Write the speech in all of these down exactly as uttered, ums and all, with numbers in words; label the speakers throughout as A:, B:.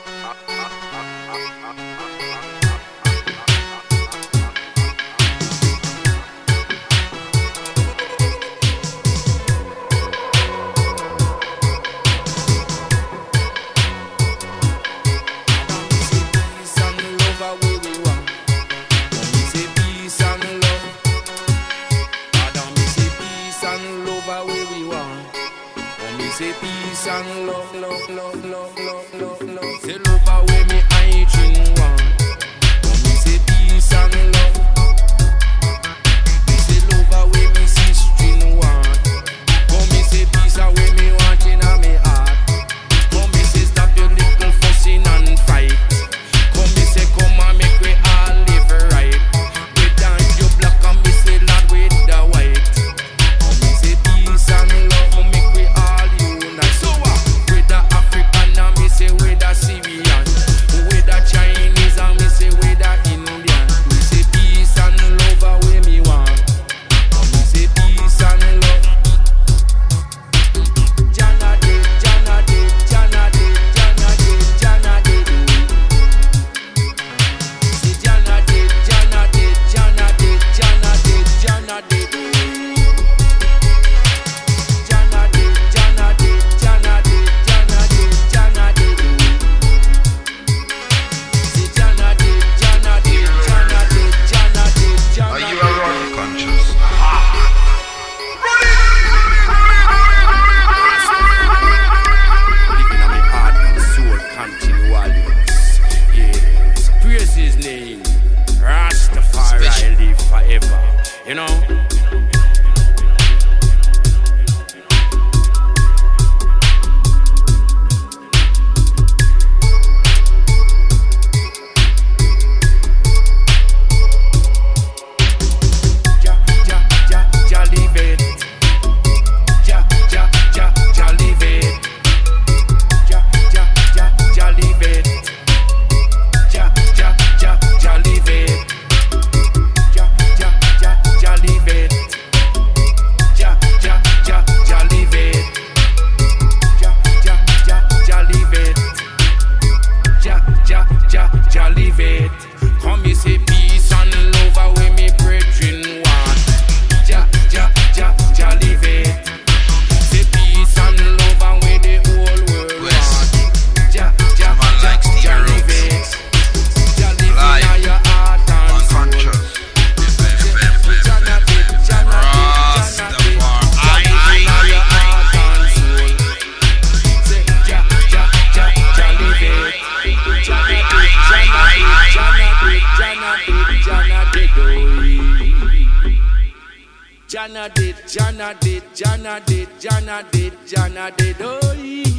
A: Jana did, Jana did, Jana did, Jana did, Jana did, oh.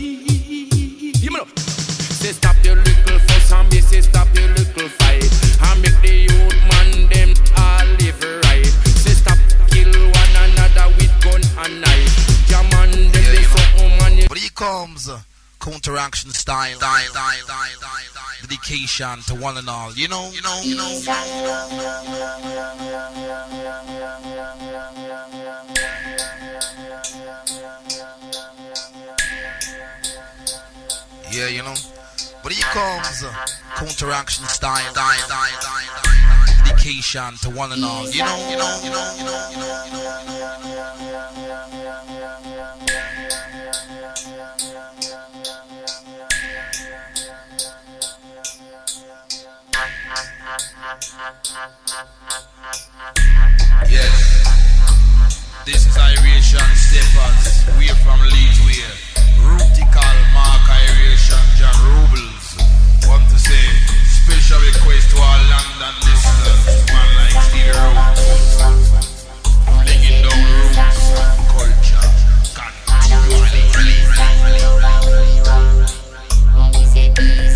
A: Hear me now. Say stop your little fuss and me say stop your little fight. And make the youth man them all live right. Say stop kill one another with gun and knife. Jaman them
B: yeah,
A: they something man.
B: But here comes uh, counteraction style, style, style, style, style, dedication to one and all. You know, you know, you know. Yeah, you know. But here comes uh, counteraction style, style, style, style, style, dedication to one and all. You know, you know, you know, you know, you know, you know, you know. Yes, this is Iration Steppers. We're from Leeds, we're Rutical Mark Iration John Rubles. Want to say special request to our London listeners, man like Stevie Roots, flinging down roots and culture. Continually, really, really, really, really, really.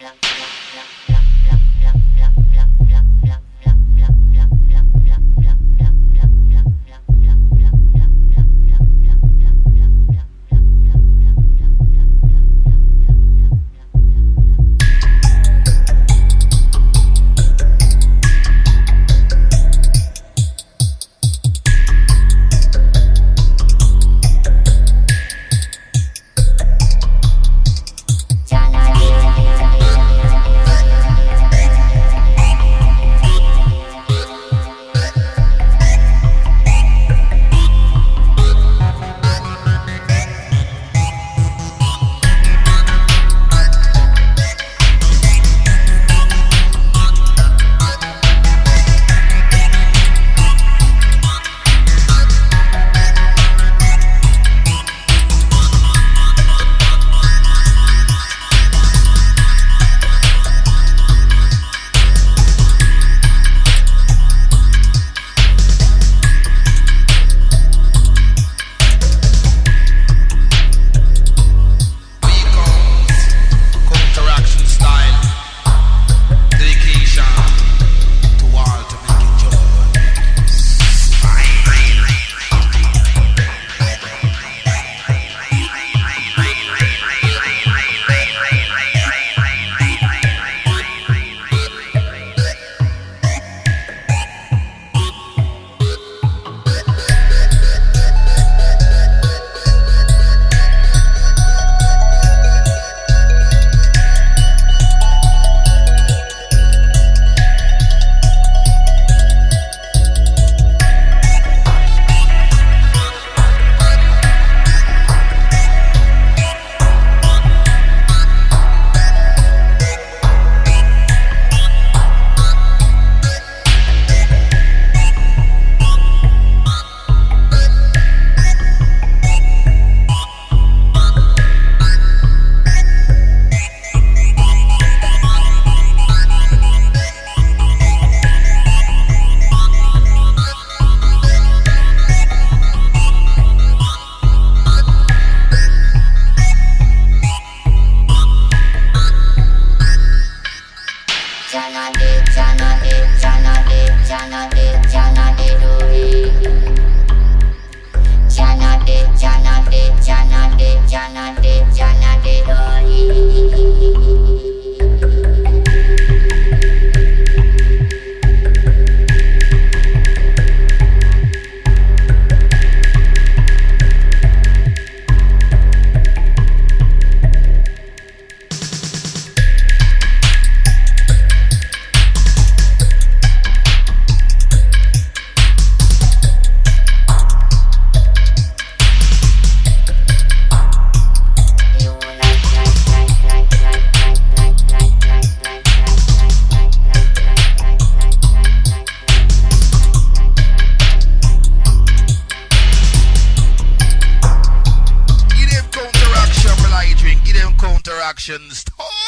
B: actions.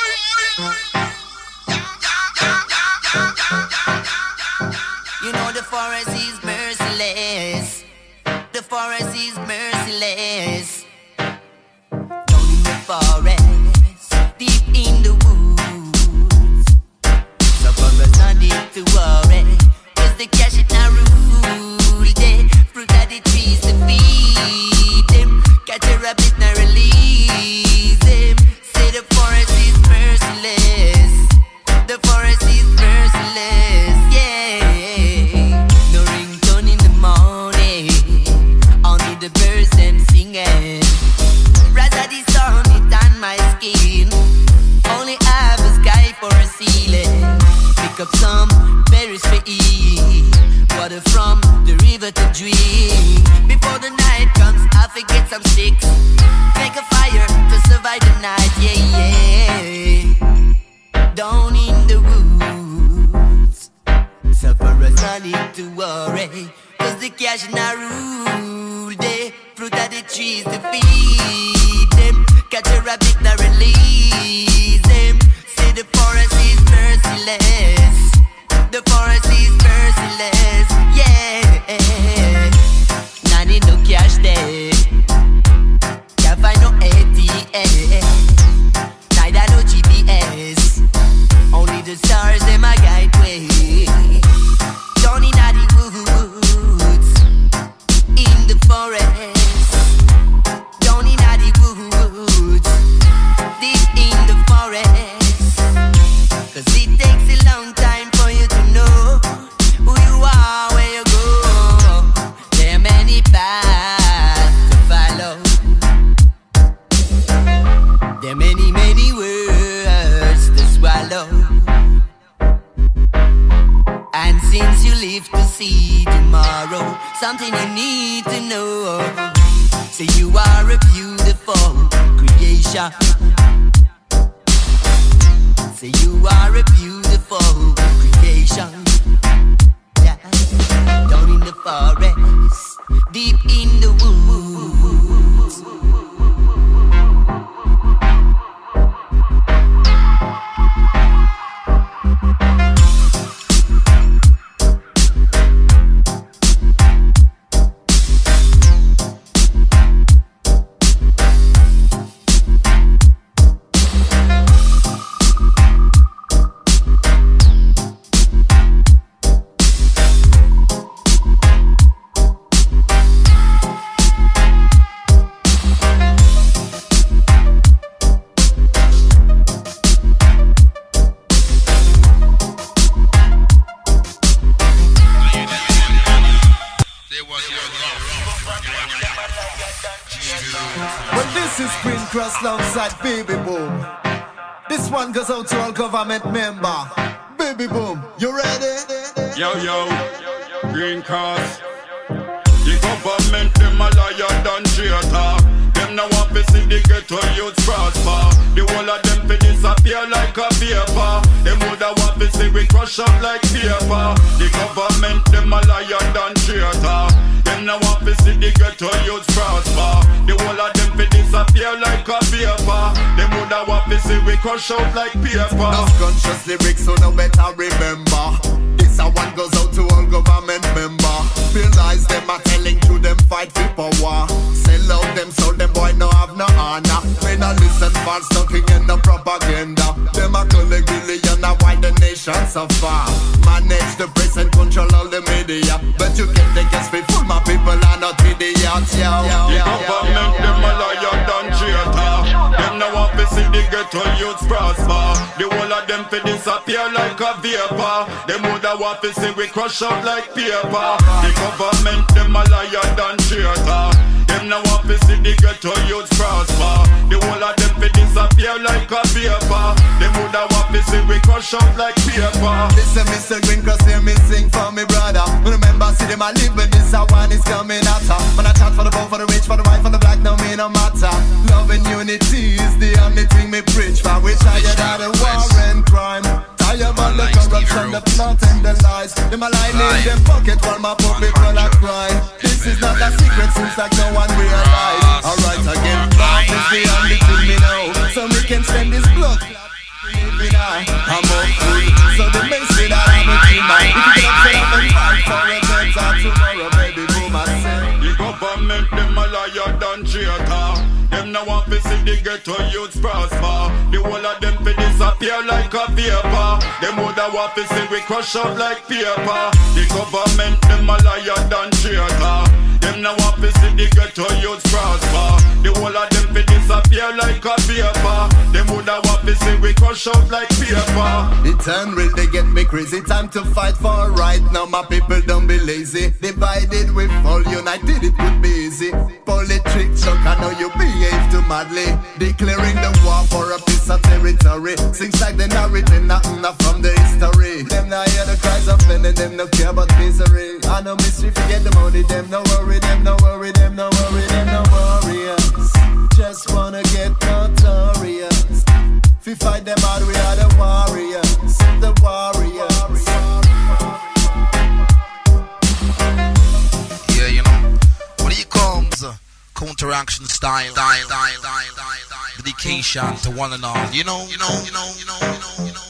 C: You know the forest is merciless. The forest is merciless. Down in the forest, deep in the woods. So for us not need to worry, 'cause the cash it now rule day. Fruit of the trees to feed them. Catch a rabbit now release them. Say the forest is merciless. The forest is merciless, yeah. No ringtone in the morning, only the birds them singing. Rather the sun it on my skin, only have the sky for a ceiling. Pick up some berries for eat, water from the river to drink. Before the night comes, I forget some sticks. Make a fire to survive the night, yeah, yeah. Down in the woods, sufferers not need to worry, 'cause the cash not rule day. Fruit of the trees to feed them. Catch a rabbit now release them. Say the forest is merciless. The forest is merciless, yeah. Not need no cash there, can't find no A T M, neither no G P S. live to see tomorrow. Something you need to know. Say you are a beautiful creation. Say you are a beautiful creation. Yeah. Down in the forest, deep in the woods.
D: Cross alongside Baby Boom. This one goes out to all government member. Baby Boom, you ready?
A: Yo, yo, Green Cross. The government, them a liar than traitor. Them now want to see the ghetto youths prosper. The whole of them fi disappear like a paper. Them woulda want to see we crush up like paper. The government, them a liar than traitor. Them now want to see the ghetto youths prosper. The whole of them fi disappear like a paper. Them woulda want to see we crush out like paper.
D: Those conscious lyrics, so no better remember. This a one goes out to all government member. Realize them are telling you them fight for power. Sell out them so them boy no have no honor. When I listen false talking and the propaganda. Them a collect billion and why the nation so far. Manage the press and control all the media. But you can take us fool, my people are not idiots. Yo, yo,
A: the
D: yo,
A: government,
D: yo,
A: them
D: yo,
A: a liar than traitor. Them now want to see the ghetto youths prosper. The whole of them fi disappear like a vapor. Them woulda want to see we crush up like paper. The government, them a liar than traitor. Them now want to see the ghetto youths prosper. The whole of them fi disappear like a vapor. Them woulda want to see we crush up like paper.
D: Listen, Mister Green Cross, hear me sing for me brother. Remember, see them a live, but this a one is coming at her. When I chat for the poor, for the rich, for the white, for the black, no me no matter. Love and unity is the only thing me preach. For which I get out of war and crime. Tired about the corruption, the plot and the lies. Them a line in them pocket while my public will a cry. This is not a secret, seems like no one realize. Alright again, love is the only thing me know. So we can send this blood. I'm all free, so the may say that I'm a dreamer. If you get upset up and fight for a better tomorrow, baby boom, I say.
A: The government, them a liar than traitor. Them now want to see the ghetto youths prosper. The whole of them fi disappear like a vapor. Them woulda want to see we crush up like paper. The government, them a liar than traitor. Them now want to see the ghetto youths prosper. The whole of them fi disappear like a vapor. Them woulda want to see we crush up like paper.
D: The turn real, they get me crazy. Time to fight for right now, my people don't be lazy. Divided we fall, united it would be easy. Politics, chuck, I know you behave too madly. Declaring the war for a piece of territory. Seems like they're not written nothing not from the history. Them not hear the cries of pain and them no care about misery. I know mystery, forget the money, them no worry, them no worry, them no worry, them no warriors. Just wanna get notorious. If we fight them out, we are the warriors, the warriors.
B: Yeah, you know, when it comes uh, counteraction style, style, style, style, style, dedication to one another. You know, you know, you know, you know, you know, you know.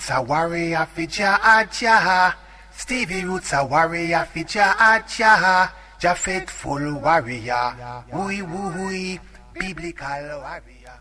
E: Roots a warrior fi Jah Jah. Stevie Roots a warrior fi Jah Jah. Jah faithful warrior. Woo woo biblical warrior.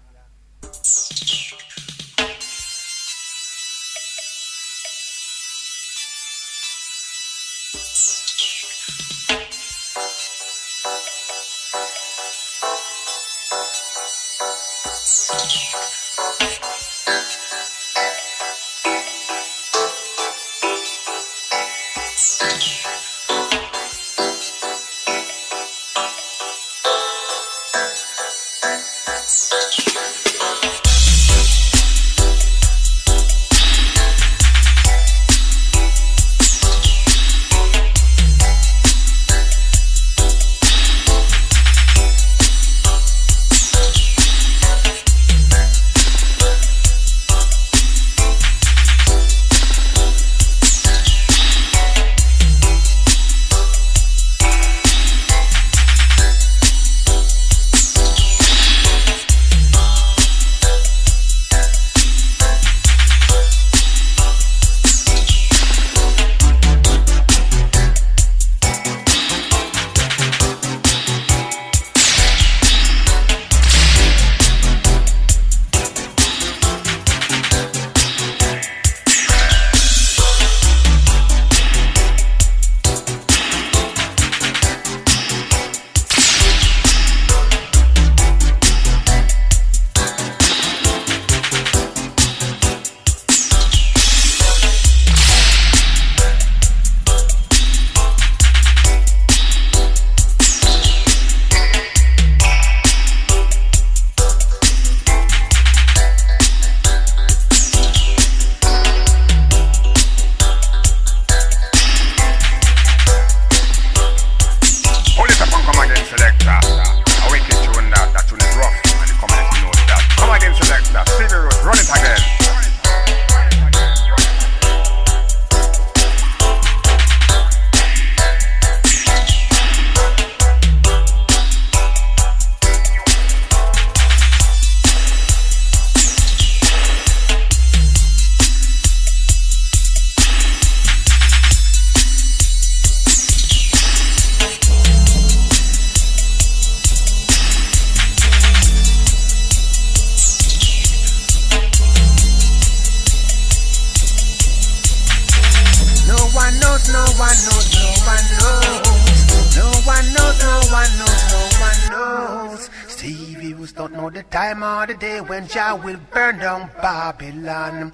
E: When Jah will burn down Babylon.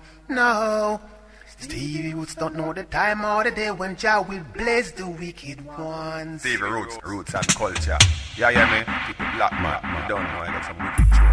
E: No, Stevie Roots don't know the time or the day when Jah will blaze the wicked ones.
F: Stevie Roots, Roots and culture. Yeah, yeah, man. Keep it locked, man. I don't know. I got some wicked tunes.